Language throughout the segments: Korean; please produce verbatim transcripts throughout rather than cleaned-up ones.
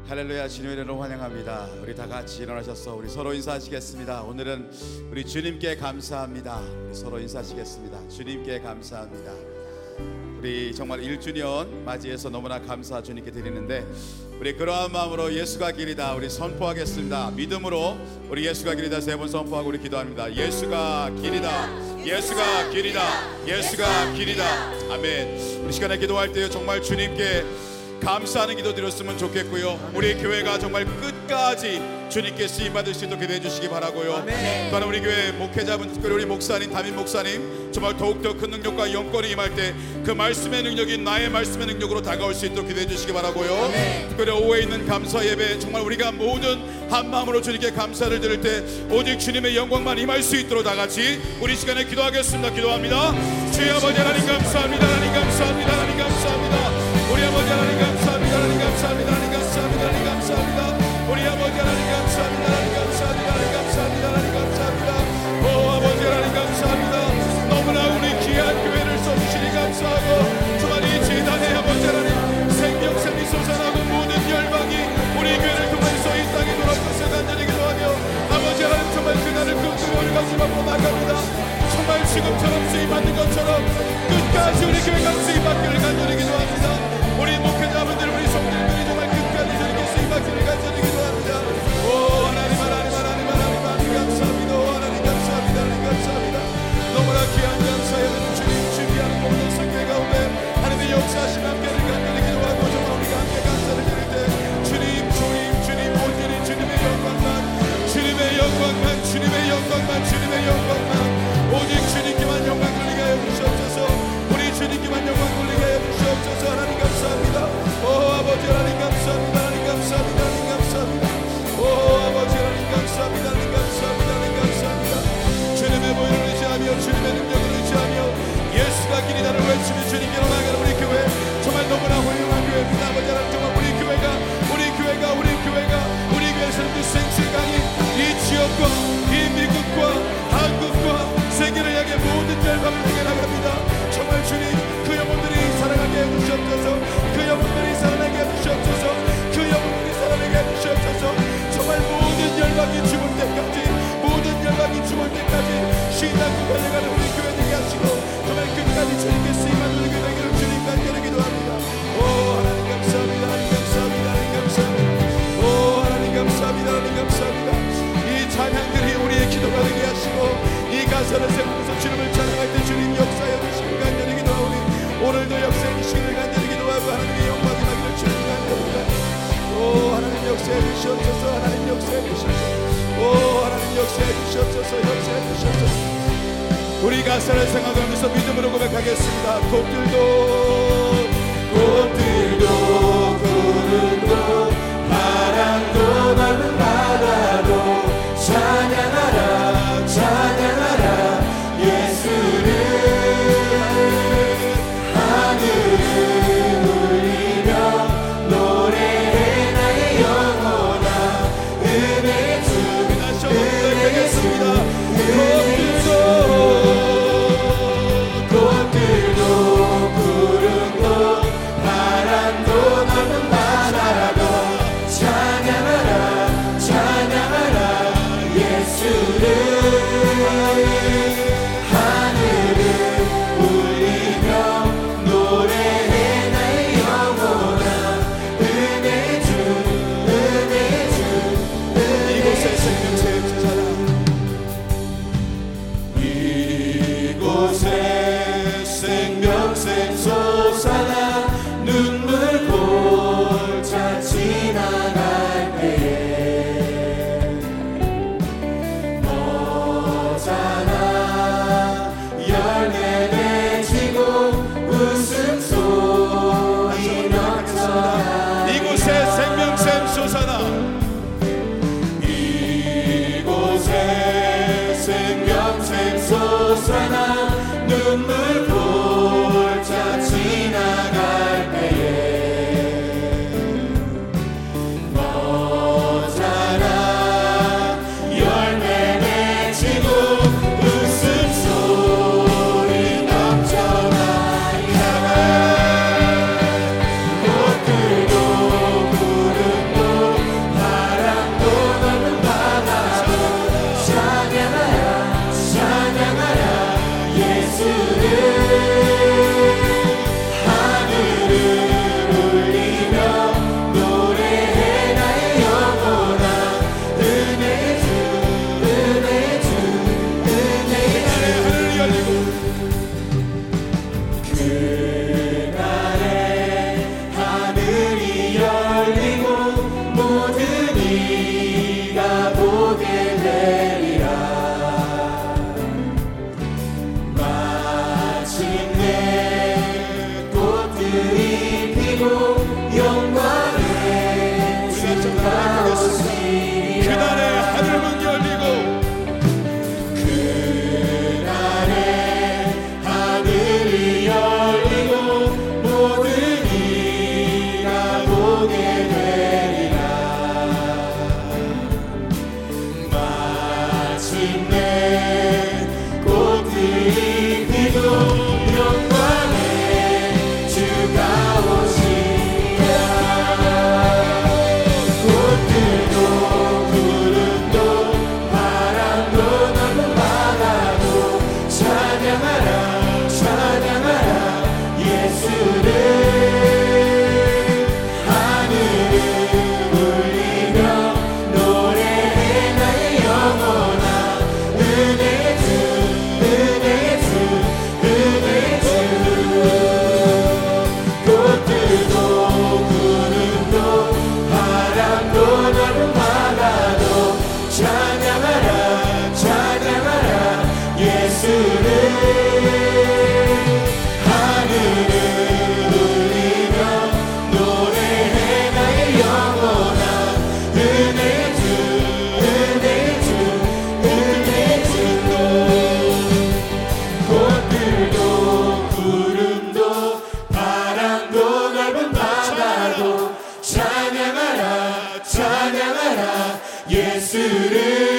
할렐루야. 주님의 이름으로 환영합니다. 우리 다 같이 일어나셔서 우리 서로 인사하시겠습니다. 오늘은 우리 주님께 감사합니다. 우리 서로 인사하시겠습니다. 주님께 감사합니다. 우리 정말 일 주년 맞이해서 너무나 감사 주님께 드리는데, 우리 그러한 마음으로 예수가 길이다 우리 선포하겠습니다. 믿음으로 우리 예수가 길이다 세 번 선포하고 우리 기도합니다. 예수가 길이다, 예수가 길이다, 예수가 길이다. 아멘. 우리 시간에 기도할 때 정말 주님께 감사하는 기도 드렸으면 좋겠고요. 우리 교회가 정말 끝까지 주님께 쓰임 받을 수 있도록 기도해 주시기 바라고요. 또한 우리 교회 목회자분, 특별히 우리 목사님, 담임 목사님 정말 더욱더 큰 능력과 영권이 임할 때 그 말씀의 능력이 나의 말씀의 능력으로 다가올 수 있도록 기도해 주시기 바라고요. 아멘. 특별히 오후에 있는 감사 예배, 정말 우리가 모든 한 마음으로 주님께 감사를 드릴 때 오직 주님의 영광만 임할 수 있도록 다 같이 우리 시간에 기도하겠습니다. 기도합니다. 주여 아버지 하나님 감사합니다. 하나님 감사합니다. 하나님 감사합니다. 우리 아버지 하나님 감사합니다. 하나님 감사합니다. 하나님 감사합니다. 하나님 감사합니다. 우리 아버지 하나님 감사합니다. 하나님 감사합니다. 하나님 감사합니다. 하나님 감사합니다. 오 아버지 하나님 감사합니다. 너무나 우리 귀한 교회를 써주시니 감사하고, 정말 이 재단의 아버지 하나님 생명샘이 솟아나고 모든 열방이 우리 교회를 통해서 이 땅에 돌아올 것을 간절히 기도하며, 아버지 하나님 정말 그날을 그 교회를 가슴 앞으로 나갑니다. 정말 지금처럼 쓰임받는 것처럼 끝까지 우리 교회가 쓰임받기를 간절히 기도합니다. 우리 목회자분들, 우리 성도들이 정말 끝까지 주님께 쓰임받기를 간절히 기도합니다. 오 하나님 하나님 하나님 하나님 하나님 감사합니다. 오 하나님 감사합니다. 하나님 감사합니다. 너무나 귀한 감사의 주님 준비하는 모든 성교 가운데 하나님의 역사하신 함께를 간절히 기도하고, 정말 우리가 함께 감사를 드릴 때 주님 주님 주님 온전히 주님의 영광만, 주님의 영광만, 주님의 영광만, 주님의 영광만, 오직 주님께만 영광 돌리게 하여 주시옵소서. 우리 주님께만 영광 돌리게 하여 주시옵소서. 하나님 감사합니다. 오 아버지 하나님 감사합니다. 하나님 감사합니다. 하나님 감사합니다. 오 아버지 하나님 감사합니다. 하나님 감사합니다. 하나님 감사합니다. 주님의 보혈을 의지하며 주님의 능력을 의지하며 예수가 길이다를 외치며 주님께로 나아가는 우리 교회, 정말 너무나 훌륭한 교회입니다. 아버지 하나님 정말 우리 교회가 우리 교회가 우리 교회가 우리 교회에서는 그 생생강이 이 지역과 이 미국과 한국과 세계를 향해 모든 열방을 향해 나갑니다. 정말 주님 그 영혼들이 살아가게 해주시옵소서. 그 영혼들이 살아나게 해주시옵소서. 그 영혼들이 살아나게 해주시옵소서. 정말 모든 열방이 죽을 때까지, 모든 열방이 죽을 때까지 신앙을 달려가는 우리 교회 되게 하시고, 정말 끝까지 주님께 쓰임받는 우리 교회 되기를 주님 간절히 기도합니다. 오 하나님 감사합니다. 하나님 감사합니다. 하나님 감사합니다. 오 하나님 감사합니다. 하나님 감사합니다. 이 찬양들이 우리의 기도가 되게 하시고, 이 가사를 세우면서 주님을 찬양할 때 주님 역사해 주시길 간절히 기도하오니, 오늘도 역사해 주시길 간절히 기도하고, 하나님의 영광이 나기를 주님 간절히 기도합니다. 오 하나님 역사해 주시옵소서. 하나님 역사해 주시옵소서. 오 하나님 역사해 주시옵소서. 역사해 주시옵소서. 우리 가사를 생각하면서 믿음으로 고백하겠습니다. 꽃들도 꽃들도 구름도 바람도 넓은 바다도 찬양하라 찬양하라 예수를, 하늘을 울리며 노래해 나의 영혼아 은혜의 주. 다시 한번 고백하겠습니다. 꽃들도 꽃들도 구름도 바람 모든 이가 보게 되리라. 마침내 꽃들이 피고 영광의 주가 오시리라. 그날에 하늘문 열리고 그날에 하늘이 열리고 모든 이가 보게 되리라. 마침내 꽃들이 피고 영광의 주가 오시리라. 꽃들도 구름도 바람도 넓은 바다도 찬양하라 찬양하라 예수를. 하늘을 울리며 노래해 나의 영혼아. 은혜의 주 은혜의 주 은혜의 주. 꽃들도 구름도 바람도 넓은 바다도 찬양하라 찬양하라 예수를. 하늘을 울리며 노래해 나의 영혼아. 은혜의 주 은혜의 주 은혜의 주. 꽃들도 구름도 바람도 넓은 바다도 찬양하라 찬양하라 예수를.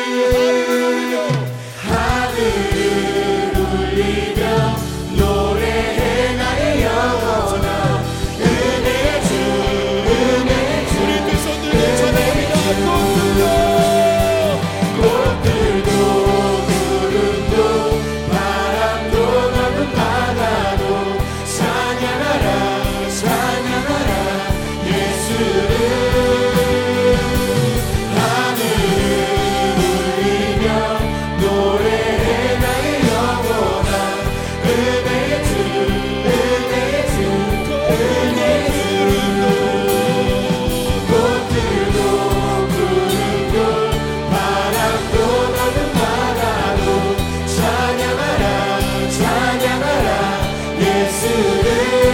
하늘을 울리며 노래해 나의 영혼아. 은혜의 주 은혜의 주 우리 두 손 들고 찬양합니다. 꽃들도 구름도 바람도 넓은 바다도 찬양하라 찬양하라 예수를. 하늘을 울리며 노래해 나의 영혼아. 은혜의 주 은혜의 주 은혜의 주. 꽃들도 구름도 바람도 넓은 바다도 찬양하라 찬양하라 예수를.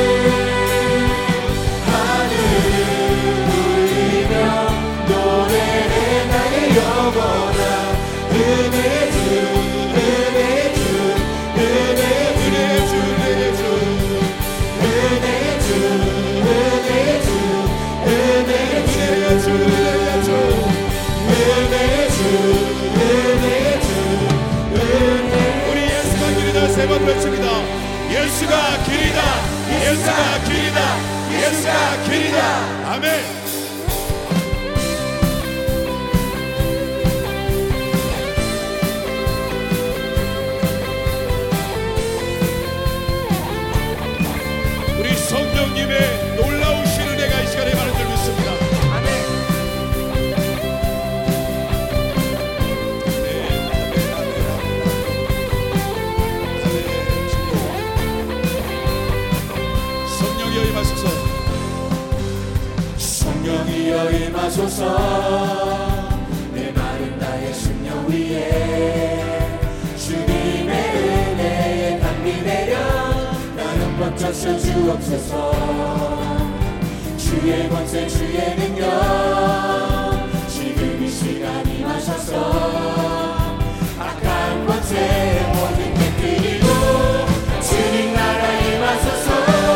하늘을 울리며 노래해 나의 영혼아. 은혜의 주 은혜의 주 은혜의 주 은혜의 주 은혜의 주 은혜의 주 은혜의 주 은혜의 주 은혜의 주 은혜의 우리 예수가 길이다 세 번 외칩니다. 예수가 길이다 예수가 길이다 예수가 길이다. 아멘. 우리 성령님의 놀라우신 은혜가 이 시간에 많은 줄 믿습니다. 아멘. 성령이여 임하소서. 성령이여 임하소서. 내 마른 나의 심령 위에 주님의 은혜에 담비 내려 나는 뻗쳐서 주옵소서. 주의 권세 주의 능력 지금 이 시간 임하소서. 악한 권세 모든 깨뜨리고 주님 나라 임하소서.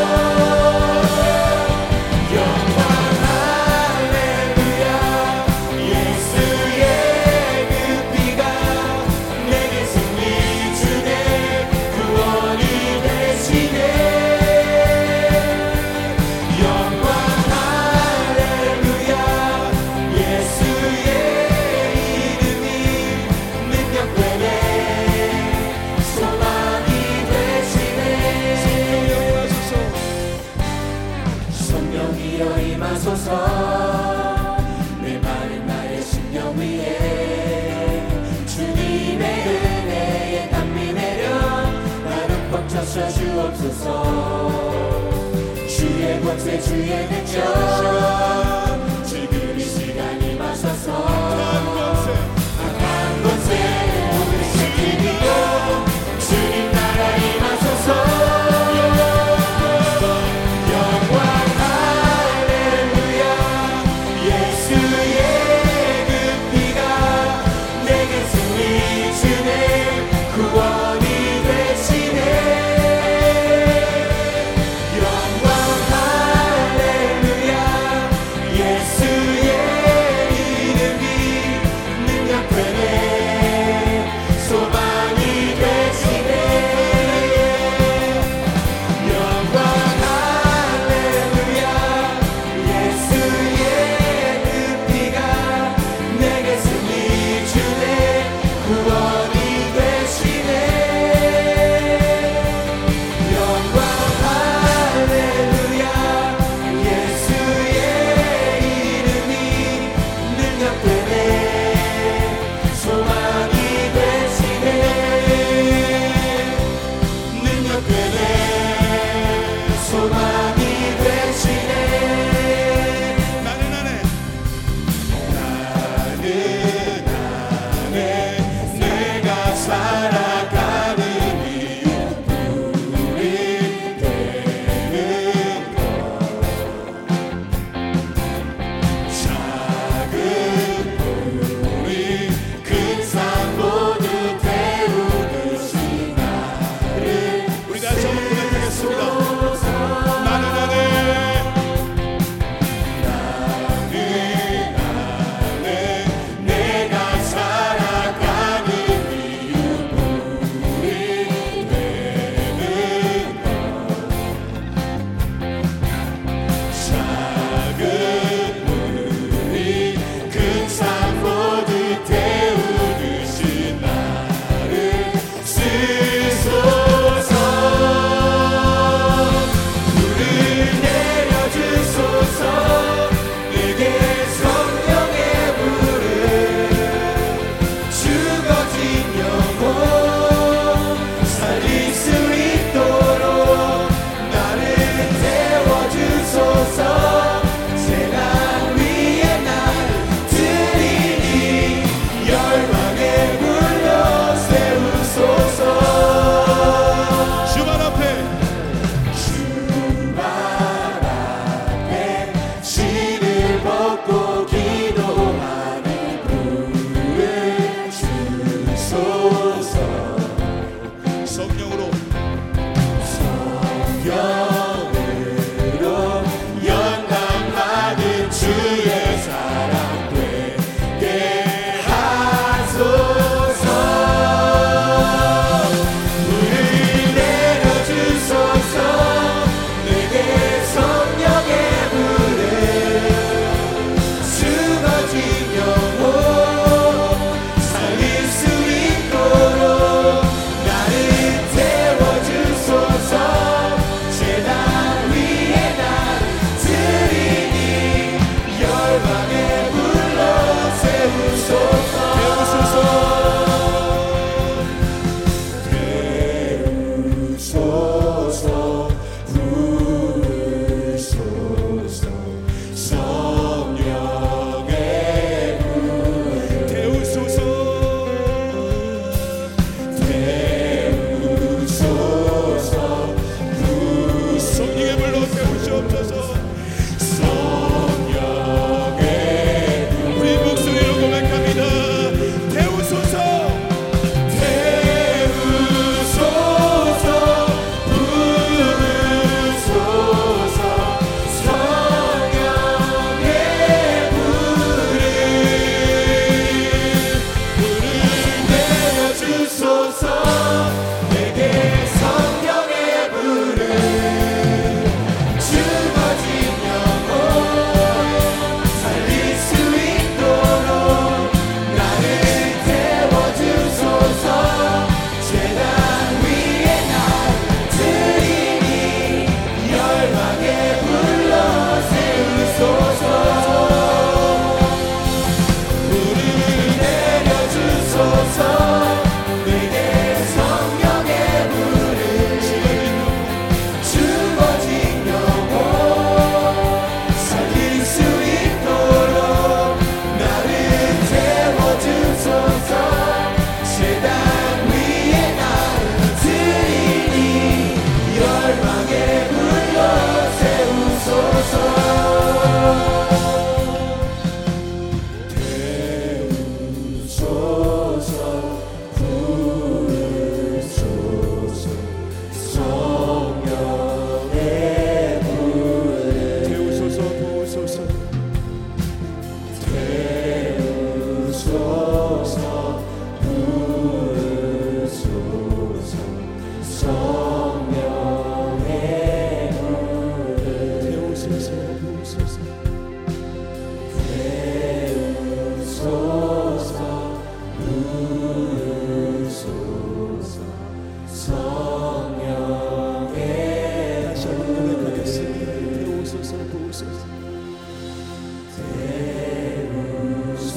영광 할렐루야. 예수의 그 피가 내게 승리 주네. 구원이 되시네. 영광 할렐루야. 예수의 이름이 능력되네. 소망이 되시네. 성령이여 임하소서. 내 마른 나의 심령 위에 주님의 은혜에 담비 내려 나는 뻗쳐서 주옵소서. 주의 권세 주의 능력 지금 이 시간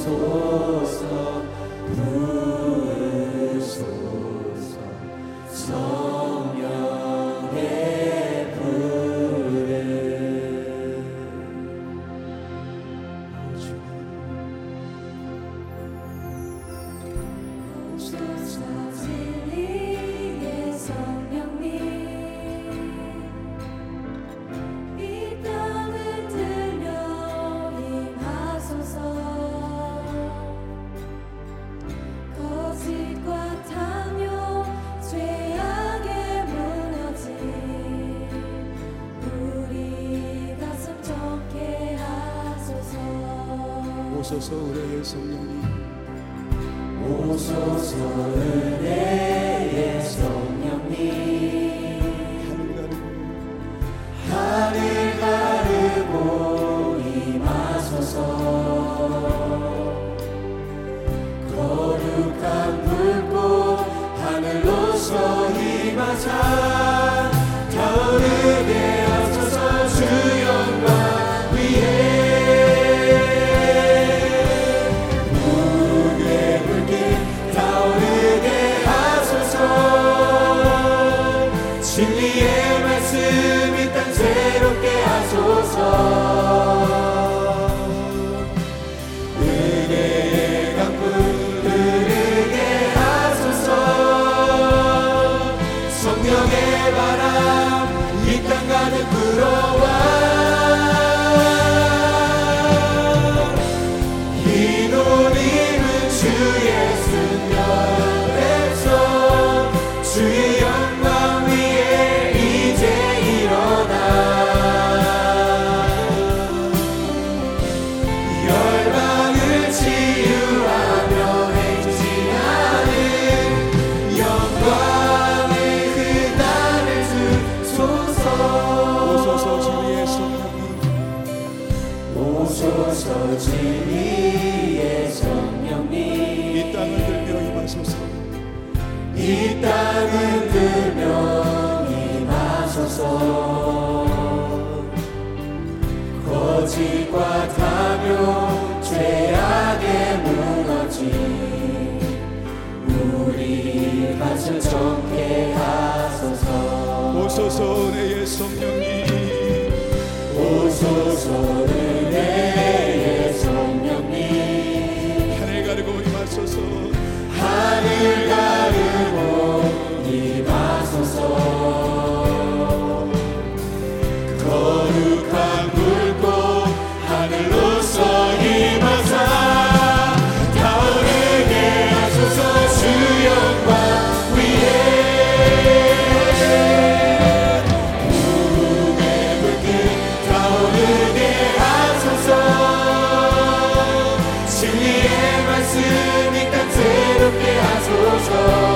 오소서 부으소서 성령의 불을 오소서 진리의 성령님 이 땅을 들며 임하소서 거짓과 탐욕 죄악에 무너진 우리 가슴 좁게 하소서 오소서 은혜의 성령님 오소서 은혜의 성령님 하늘 가르고 임하소서 거룩한 불꽃 하늘로서 임하사 타오르게 하소서 주 영광 위에 붉게 붉게 타오르게 하소서 진리의 말씀 이 땅 새롭게 하소서 은혜의 강물 흐르게 하소서 성령의 바람 이 땅 가득 불어와 이 노림은 주의 승려에서 주의 영광 위에 이제 일어나 열방을 치유하며 행진하는 영광의 그 날을 주소서 오소서 진리의 성령님 오소서 진리의 성령님 이 땅을 들며 임하소서 이 땅을 들며 임하소서 거짓과 탐욕 죄악에 무너진 우리 가슴 좁게 하소서 오소서 은혜의 성령님 오소서 은혜의 성령님 하늘 가르고 임하소서 하늘 가르고 임하소서 거룩한 불꽃 하늘로서 임하사 타오르게 하소서 주 영광 위에 붉게 붉게 타오르게 하소서 진리의 말씀 이 땅 새롭게 하소서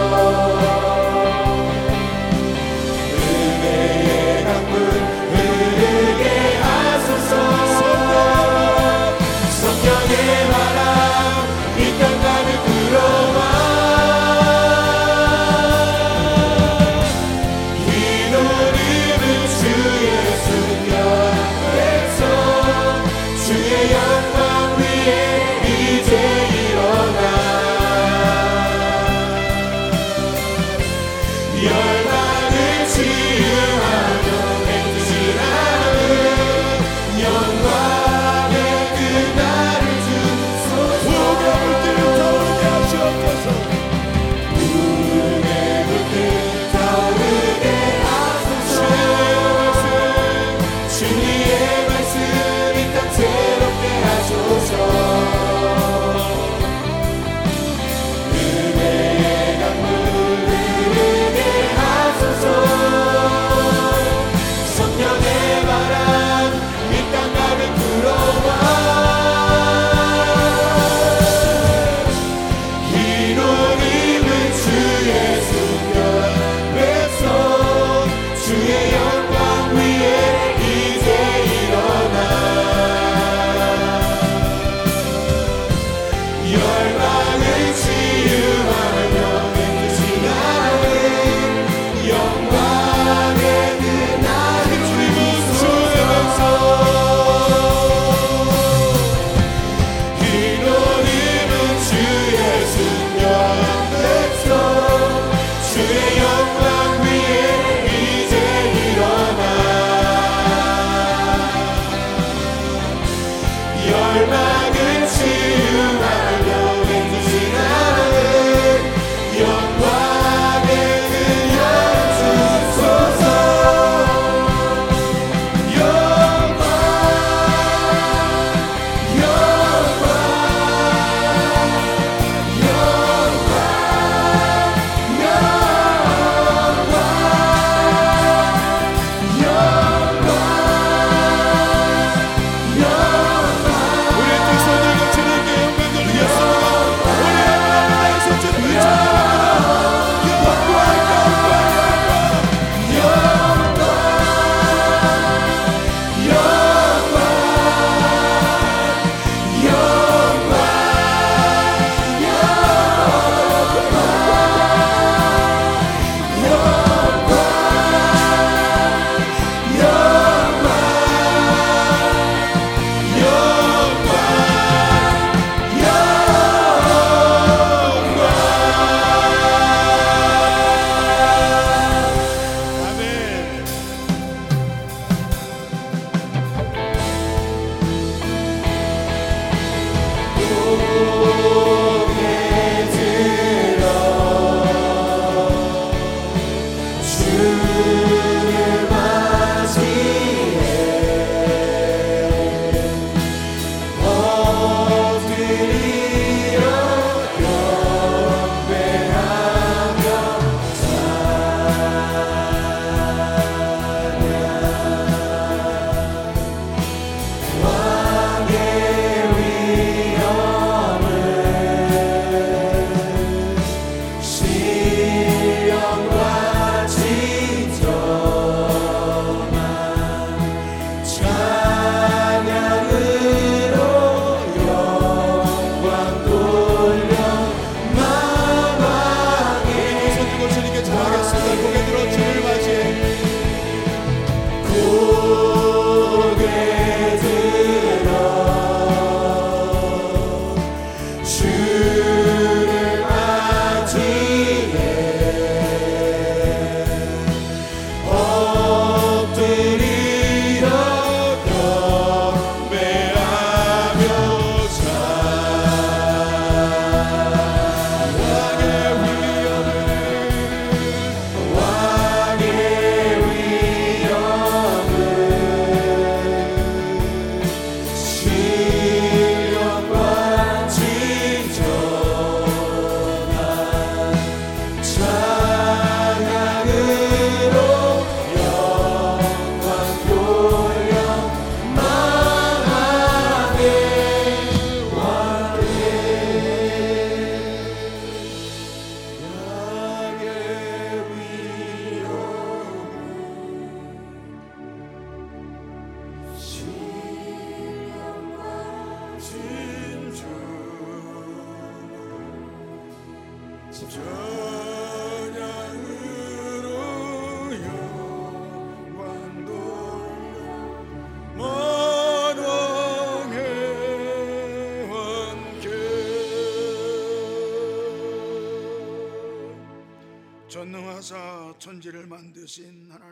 은혜의 강물 흐르게 하소서 성령의 바람 이 땅 가득 불어와 이 노림은 주의 승려 앞에서 주의 영광 위에 이제 일어나 열방을 치유하며 행진하는 영광의 그 날을 찬양으로 영광 돌려 만왕의 왕께 전능하사 천지를 만드신 하나님